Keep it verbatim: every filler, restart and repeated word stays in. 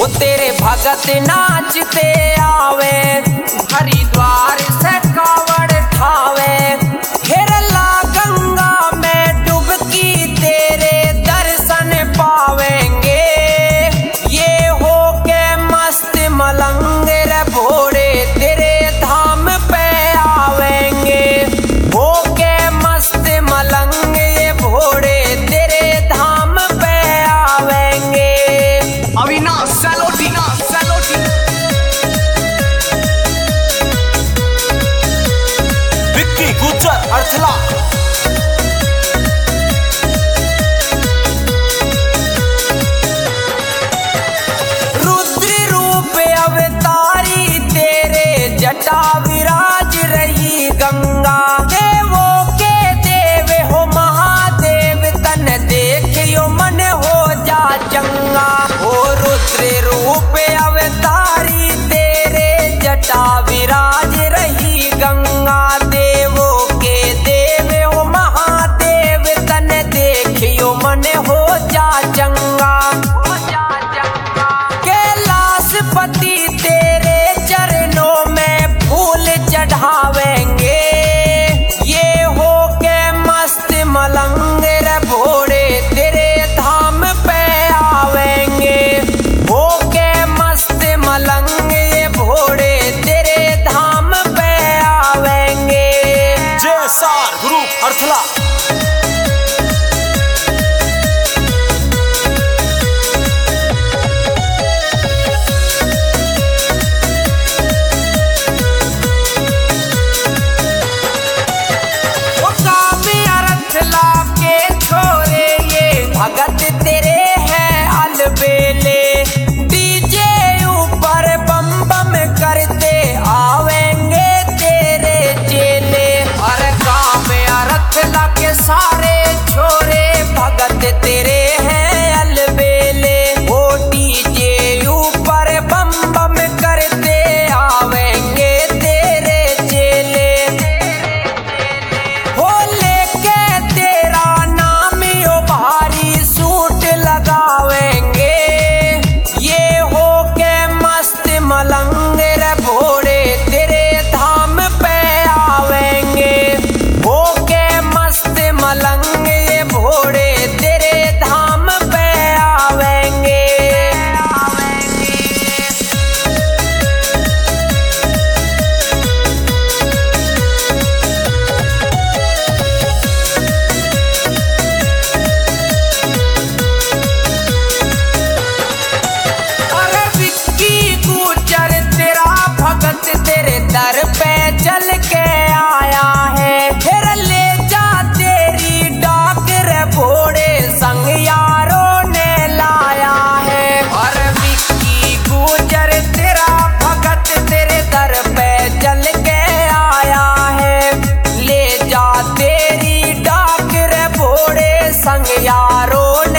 वो तेरे भगत नाचते आवे, हरिद्वार से कावड़ ठावे, हेरला गंगा में डुबकी तेरे दर्शन पावेंगे। ये हो के मस्त मलंग रे भोरे तेरे धाम पे आवेंगे, हो के मस्त मलंग ये भोरे तेरे धाम पे आवेंगे। अविनाश सैलोटी ना सैलोटी विक्की गुज्जर अर्थला। रुद्र रूप अवतारी तेरे जटा विराज रही गंगा, देवों के देव हो महादेव तन देखियो मन हो जा चंगा। हो रुद्र रूप अवतारी तेरे जटा विराज रही गंगा, देवों के देव हो महादेव तन देखियो मन हो जा चंगा। कैलाशपति तेरे चरणों में फूल चढ़ावेंगे, ये हो के मस्त मलंग रे भोरे तेरे धाम पे आवेंगे, हो के मस्त मलंग ये भोरे तेरे धाम पे आवेंगे। जय सार ग्रुप अर्थला। भगत तेरे हैं अलबेले, डीजे ऊपर बम बम करते आवेंगे तेरे चेले। हर गाँव में अरथला के सारे छोरे भगत तेरे हैं अलबेले, वो डीजे ऊपर बम बम करते आवेंगे तेरे चेले। हो लेके तेरा नाम यो भारी सूट लगावेंगे, ये हो के मस्त मलंग रे भोरे तेरे धाम पे आवेंगे, हो के मस्त मलंग ये भोरे तेरे धाम पे आवेंगे। अरे विक्की गुज्जर तेरा भगत तेरे दर पे चल के आया है, फिर ले जा तेरी डाक रे भोरे संग यारों ने लाया है। अरे विक्की गुज्जर तेरा भगत तेरे दर पे चल के आया है, ले जा तेरी डाक रे भोरे संग यारों